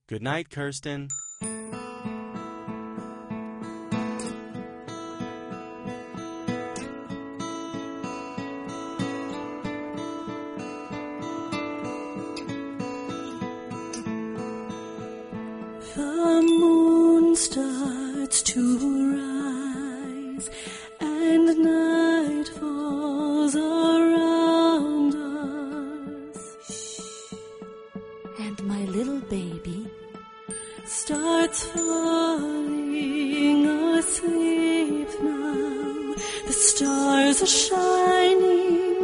Good night, Kirsten. The moon starts to rise, and night falls around us. And my little baby starts falling asleep now. The stars are shining